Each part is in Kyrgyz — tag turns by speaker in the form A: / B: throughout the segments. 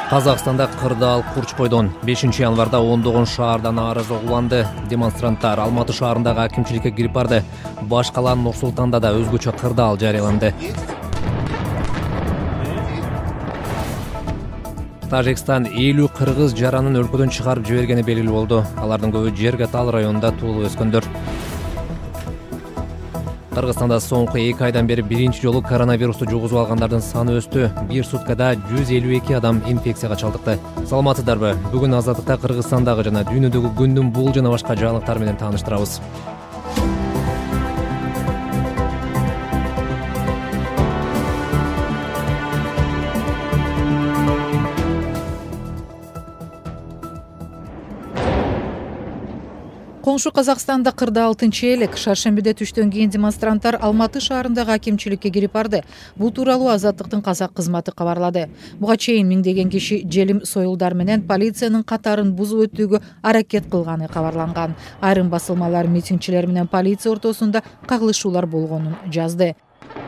A: Казакстанда кырдаал курч койдон 5 январда ондогон шаардан арыз угуланды. Демонстранттар Алматы шаарындагы акимчиликке кирип барды. Баш кала Нур-Султанда да өзгөчө кырдаал жарыяланды. Тажикстан 50 кыргыз жаранын өлкөдөн чыгарып жибергени белгилүү болду. Алардын көбү Жергатал районунда туулуп өскөндөр. Кыргызстанда соңку 2 айдан бери биринчи жолу коронавирусту жугузуп алгандардын саны өстү. Бир суткада 152 адам инфекцияга чалдыкты. Саламатсыздарбы? Бүгүн Азаттыкта Кыргызстандагы жана дүйнөдөгү күндүн бул жана башка жаңылыктар менен тааныштырабыз.
B: Коңшу Казакстанда 46 элек шаршембиде түштөн кийин демонстранттар Алматы шаарындагы акимчиликке кирип барды. Бул тууралуу Азаттыктын казак кызматы кабарлады. Буга чейин миңдеген киши желим союлдар менен полициянын катарын бузуп өтүүгө аракет кылганы кабарланган. Айрым басылмалар митингчилер менен полиция ортосунда кагылышуулар болгонун жазды.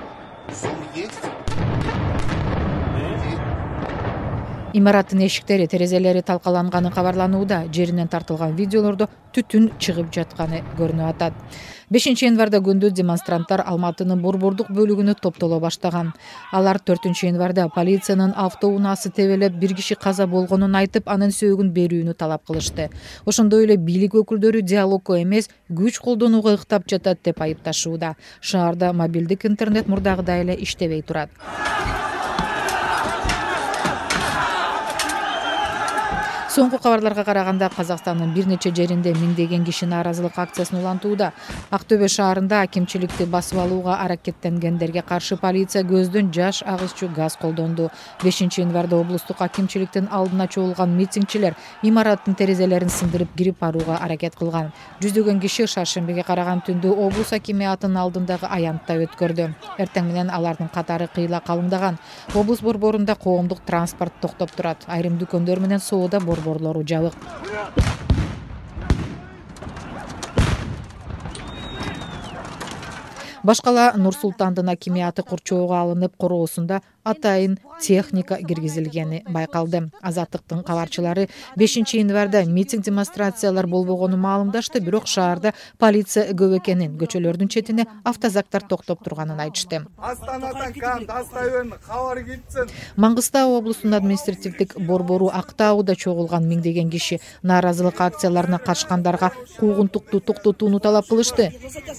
B: Имараттын эшиктери, терезелери талкаланганы кабарланууда. Жеринен тартылган видеолордо түтүн чыгып жатканы көрүнүп атат. 5 январда күндүз демонстранттар Алматынын борбордук бөлүгүнө топтоло баштаган. Алар 4 январда полициянын автоунаасы тебелеп бир киши каза болгонун айтып, анын сөөгүн берүүнү талап кылышты. Ошондой эле бийлик өкүлдөрү диалогко эмес, күч колдонууга ыктап жатат деп айыпташууда. Шаарда мобилдик интернет мурдагыдай эле иштебей турат. Соңку кабарларга караганда Казакстандын бир нече жеринде миңдеген киши нааразылык акциясын улантууда. Актөбө шаарында акимчиликти басып алууга аракеттенгендерге каршы полиция көздөн жаш агызчу газ колдонду. 5 январда облустук акимчиликтин алдына чогулган митингчилер имараттын терезелерин сындырып кирип барууга аракет кылган. Жүздөгөн киши шаршембиге караган түндө облус акимиятынын алдындагы аянтта өткөрдү. Эртең менен алардын катары кыйла калыңдаган. Облус борборунда коомдук транспорт токтоп турат. Айрым дүкөндөр менен соода борборлору жабык. Башкала Нур-Султандын акимияты курчоого алынып, короосунда атайын техника киргизилгени байкалды. Азаттыктын кабарчылары 5 январда митинг демонстрациялар болбогонун маалымдашты, бирок шаарда полиция көп экенин, көчөлөрдүн четине автозактар токтоп турганын айтышты. Маңгыстау облусунун административдик борбору Актауда чогулган миңдеген киши нааразылык акцияларына катышкандарга куугунтукту токтотууну талап кылышты.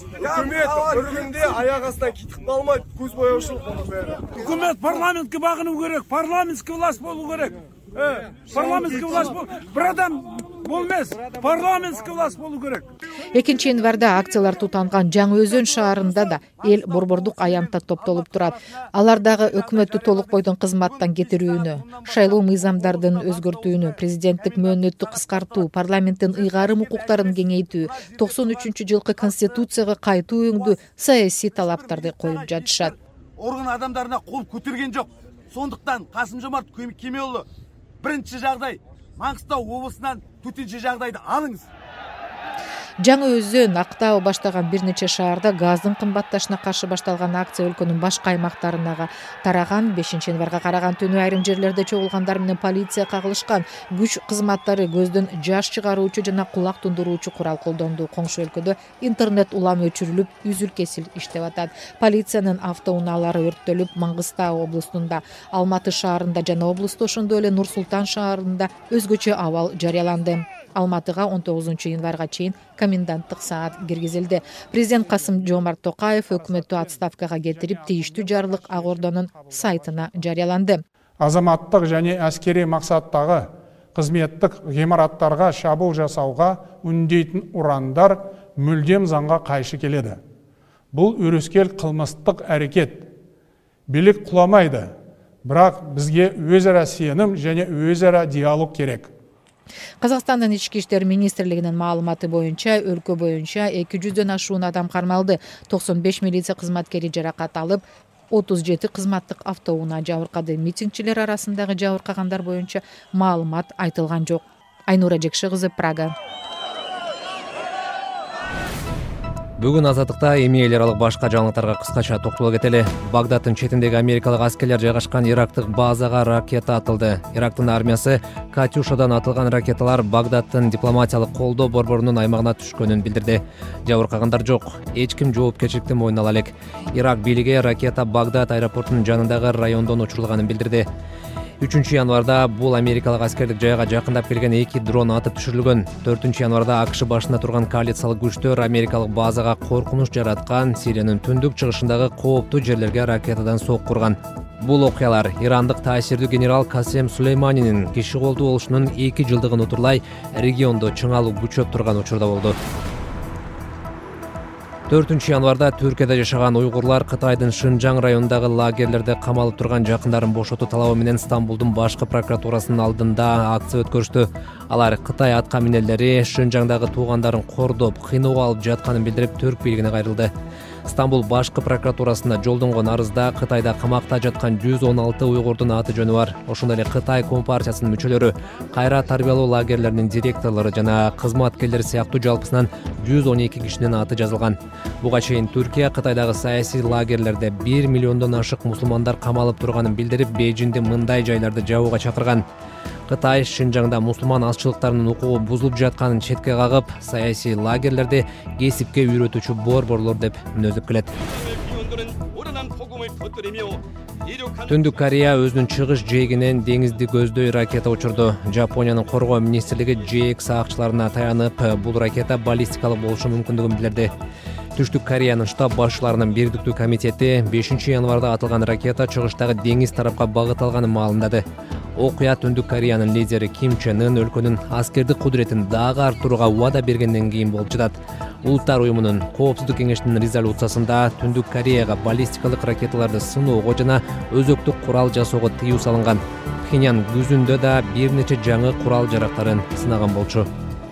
C: Аяк астынан китип калмайт, көз боёушулук болуп берет.
D: Өкмөт парламентке багынуу керек, парламентский власть болуу керек. Парламентский власть бир адам болмес, парламентский власть болуу керек.
B: 2 январда акциялар тутанган Жаңы Өзөн шаарында да эл борбордук аянтта топтолуп турат. Алар дагы өкмөттү толук бойдон кызматтан кетирүүнү, шайлоо мыйзамдардын өзгөртүүнү, президенттик мөөнөттү кыскартуу, парламенттин ыйгарым укуктарын кеңейтүү, 93-жылкы конституцияга кайтуу өңдүү саясий талаптарды коюп жатышат.
C: Орган адамдарына кол көтөргөн жок. Сондуктан Касым-Жомарт Кемелұлы биринчи жагдай Маңғыстау облусунан төтенче жагдайды алыңыз.
B: Жаңы Өзөн, Актау баштаган бир нече шаарда газдын кымбатташына каршы башталган акция өлкөнүн башка аймактарына тараган. 5 январга караган түнү айрым жерлерде чогулгандар менен полиция кагылышкан. Күч кызматтары көздөн жаш чыгаруучу жана кулак тундуруучу курал колдонду. Коңшу өлкөдө интернет улам өчүрүлүп, үзүл-кесил иштеп атат. Полициянын автоунаалары өрттөлүп, Маңгыстау облусунда, Алматы шаарында жана облусту ошондой эле Нур-Султан шаарында өзгөчө абал жарыяланды. Алматыга 19 январга чейин коменданттык саат киргизилди. Президент Касым-Жомарт Токаев өкмөттү отставкага кетирип, тийиштүү жарлык Ак Ордонун сайтына жарыяланды.
E: Азаматтык және аскери максаттагы кызметтик гимараттарга шабуул жасауга үндейтин урандар мүлдем заңга кайшы келеді. Бул өрескел кылмыстык аракет. Билик куламайды, бирок бизге өзара сеним және өзара диалог керек.
B: Казакстандын ички иштер министрлигинин маалыматы боюнча, өлкө боюнча 200дөн ашуун адам кармалды. 95 милиция кызматкери жаракат алып, 37 кызматтык автоунаа жабыркады. Митингчилер арасындагы жабыркагандар боюнча маалымат айтылган жок. Айнура Жекши кызы, Прага.
A: Бүгүн азаттыкта эми эл аралык башка жаңылыктарга кыскача токтоло кетели. Багдаддын четиндеги америкалык аскерлер жайгашкан ирактык базага ракета атылды. Ирактын армиясы Катюшадан атылган ракеталар Багдаддын дипломатиялык колдоо борборунун аймагына түшкөнүн билдирди. Жабыркагандар жок. Эч ким жоопкерчиликти мойнуна ала элек. Ирак бийлиги ракета Багдад аэропортунун жанындагы райондон учурулганын билдирди. 3 январда бул америкалык аскердик жайга жакындап келген 2 дрон атып түшүрүлгөн. 4 январда АКШ башында турган коалициялык күчтөр америкалык базага коркунуч жараткан Сириянын түндүк чыгышындагы кооптуу жерлерге ракетадан сок курган. Бул окуялар ирандык таасирдүү генерал Касем Сулейманинин киши колдуу болушунун 2 жылдыгын утурлай региондо чыңалуу күчөп турган учурда болду. 4 январда Түркияда жашаган уйгурлар Кытайдын Шынжаң районундагы лагерлерде камалып турган жакындарын бошотуу талабы менен Стамбулдун башкы прокуратурасынын алдында акция өткөрүштү. Алар Кытай атка минелери Шынжаңдагы туугандарын кордоп, кыйноого алып жатканын билдирип, Түрк бийлигине кайрылды. Стамбул башкы прокуратурасына жолдонгон арызда Кытайда камакта жаткан 116 уйгурдун аты жөнү бар. Ошондой эле Кытай компартиясынын мүчөлөрү, кайра тарбиялоо лагерлеринин директорлору жана кызматкерлери сыяктуу жалпысынан 112 кишинин аты жазылган. Буга чейин Түркия Кытайдагы саясий лагерлерде 1 миллиондон ашык мусулмандар камалып турганын билдирип, Бейжиңди мындай жайларды жабууга чакырган. Кытай Шынжаңда мусулман азчылыктарынын укугу бузулуп жатканын четке кагып, саясий лагерлерди кесипке үйрөтүүчү борборлор деп мүнөздөп келет. Түндүк Корея өзүнүн чыгыш жээгинен деңизди көздөй ракета учурду. Жапониянын коргоо министрлиги жээк саакчыларына таянып, бул ракета баллистикалык болушу мүмкүндүгүн билдирди. Түштүк Кореянын штаб башчыларынын бирдиктүү комитети 5 январда атылган ракета чыгыштагы деңиз тарапка багыт алганын маалымдады. Окуя Түндүк Кореянын лидери Ким Чен Ын өлкөнүн аскердик кудуретин дагы арттырууга убада бергенден кийин болуп жатат. Улуттар уюмунун Коопсуздук кеңешинин резолюциясында Түндүк Кореяга баллистикалык ракеталарды сыноого жана өзөктүк курал жасоого тыюу салынган. Пхеньян күзүндө да бир нече жаңы курал жарактарын сынаган болчу.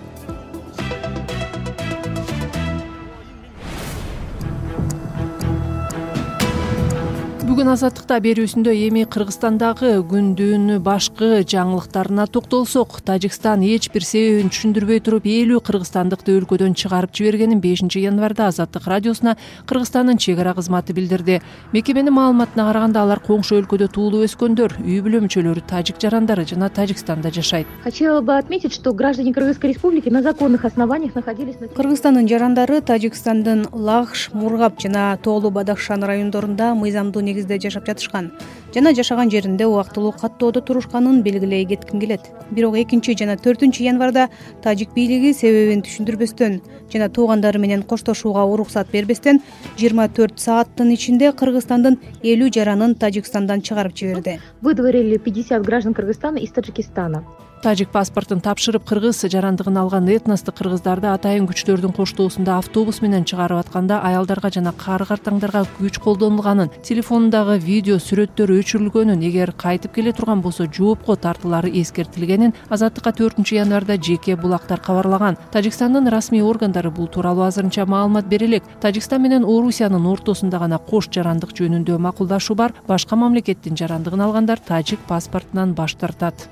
F: Бүгүн азаттыкта берүүсүндө эми Кыргызстандагы күндүн башкы жаңылыктарына токтолсок, Тажикстан эч бир себебин түшүндүрбөй туруп 50 кыргызстандыкты өлкөдөн чыгарып жибергенин 5 январда Азаттык радиосуна Кыргызстандын чек ара кызматы билдирди. Мекеменин маалыматына караганда, алар коңшу өлкөдө туулуп өскөндөр, үй бүлө мүчөлөрү тажик жарандары жана Тажикстанда жашайт.
G: Хотела бы отметить, что граждане Кыргызской республики на законных основаниях находились на
H: Кыргызстандын жарандары Тажикстандын Лагш, Мургап жана Тоолу Бадахшан райондорунда мыйзамдуу негизде жашап жатышкан жана жашаган жеринде убактылуу каттоодо турушканын белгилей кетким келет. Бирок 2 жана 4 январда тажик бийлиги себебин түшүндүрбөстөн жана туугандары менен коштошууга уруксат бербестен 24 сааттын ичинде Кыргызстандын 50 жаранын Тажикстандан чыгарып жиберди.
G: Выдворили 50 граждан Кыргызстана из Таджикистана.
F: Тажик паспортун тапшырып кыргыз жарандыгын алган этностук кыргыздарды атайын күчтөрдүн коштоосунда автобус менен чыгарып атканда аялдарга жана кары картаңдарга күч колдонулганын, телефонундагы видео сүрөттөрү өчүрүлгөнүн, эгер кайтып келе турган болсо жоопко тартылары эскертилгенин Азаттыкка 4 январда жеке булактар кабарлаган. Тажикстандын расмий органдары бул тууралуу азырынча маалымат бере элек. Тажикстан менен Орусиянын ортосунда гана кош жарандык жөнүндө макулдашуу бар. Башка мамлекеттин жарандыгын алгандар тажик паспортунан баш тартат.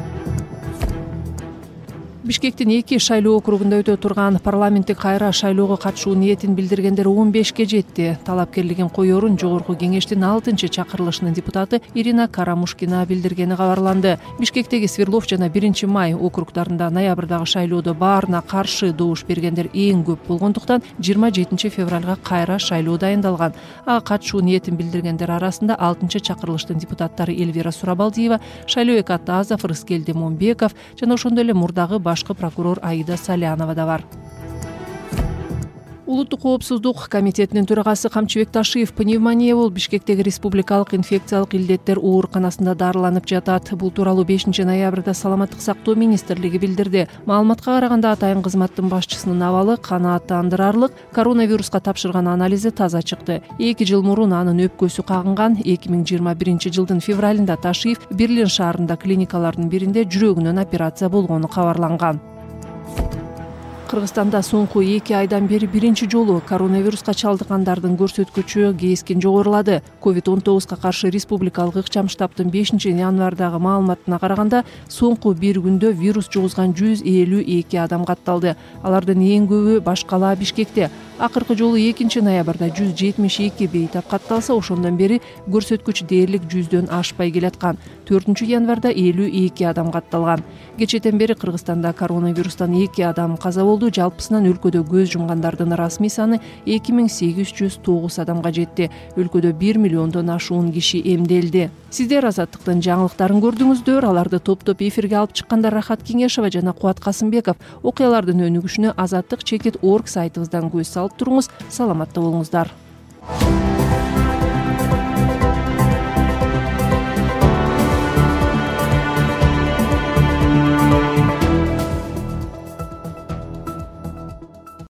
F: Бишкектин 2 шайлоо округунда өтө турган парламенттик кайра шайлоого катышуу ниетин билдиргендер 15ке жетти. Талапкерлигин коерун жогорку кеңештин 6-чакырылышынын депутаты Ирина Карамушкина билдиргени кабарланды. Бишкектеги Сверлов жана 1-май округдарында ноябрдагы шайлоодо баарына каршы добуш бергендер эң көп болгондуктан 27 февралга кайра шайлоо дайындалган. Ага катышуу ниетин билдиргендер арасында 6-чакырылыштын депутаттары Эльвира Сурабалдиева, Шайлообек Атазов, Рыскел Демонбеков жана ошондой эле мурдагы башкы прокурор Аида Салянова да бар. Улуттук коопсуздук комитетинин төрагасы Камчыбек Ташиев пневмония болуп Бишкектеги республикалык инфекциялык илдеттер ооруканасында дарыланып жатат. Бул тууралуу 5 ноябрда Саламаттык сактоо министрлиги билдирди. Маалыматка караганда атайын кызматтын башчысынын абалы канааттандырарлык, коронавируска тапшырган анализи таза чыкты. 2 жыл мурун анын өпкөсү кагынган. 2021 жылдын февралында Ташиев Берлин шаарында клиникалардын биринде жүрөгүнөн операция болгону кабарланган. Кыргызстанда соңку 2 айдан бери биринчи жолу коронавируска чалдыккандардын көрсөткүчү кескин жогорулады. COVID-19 каршы республикалык ыкчам штабтын 5-январдагы маалыматына караганда, соңку бир күндө вирус жугузган 152 адам катталды. Алардын эң көбү баш кала Бишкекте. Акыркы жолу 2-ноябрда 172 бейтап катталса, ошондон бери көрсөткүч дээрлик 100дөн ашпай келаткан. 4-январда 52 адам катталган. Кечэтен бери Кыргызстанда коронавирустан 2 адам каза болду. Жалпысынан өлкөдө көз жумгандардын расмий саны 2809 адамга жетти. Өлкөдө 1 миллиондон ашуун киши эмделди. Сиздер Азаттыктын жаңылыктарын көрдүңүздөр. Аларды топтоп эфирге алып чыккандар Рахат Кеңешова жана Кубат Касымбеков. Окуялардын өнүгүшүнө Азаттык.org сайтыбыздан көз салып туруңуз. Саламатта болуңуздар.